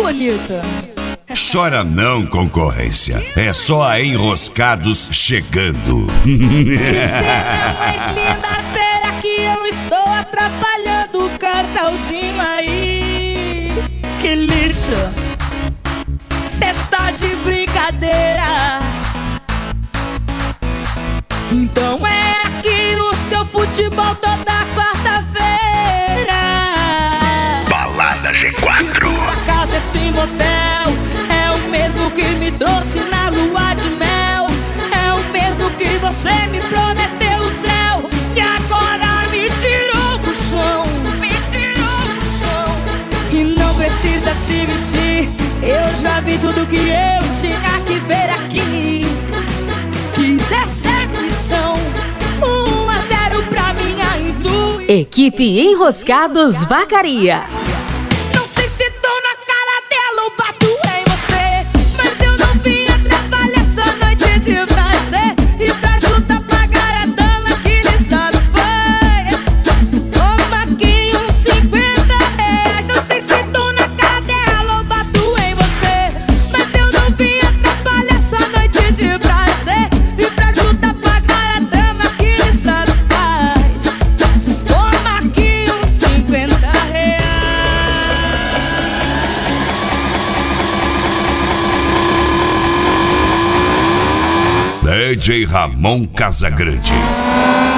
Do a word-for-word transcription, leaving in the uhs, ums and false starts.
bonita. Chora não, concorrência. É só a Enroscados chegando. Mais linda, será que eu estou atrapalhando o casalzinho aí? Que lixo, cê tá de brincadeira. Então é aqui no seu futebol toda quarta-feira. Balada G quatro. Por acaso esse motel é o mesmo que me trouxe na lua de mel. É o mesmo que você me prometeu o céu e agora me tirou do chão. Me tirou do chão. E não precisa se vestir, eu já vi tudo que eu tinha que ver aqui. Que decepção, um a zero pra minha intuição. Equipe Enroscados Vacaria. Não sei se tô na cara dela ou bato em você, mas eu não vim atrapalhar essa noite de prazer. E pra ajuda pagar a dama que lhe satisfaz, toma aqui uns cinquenta reais. Não sei se tô na cara dela ou bato em você, mas eu não vim atrapalhar essa noite de prazer. E pra ajuda pagar a dama que lhe satisfaz, toma aqui uns cinquenta reais. D J Ramon Casagrande.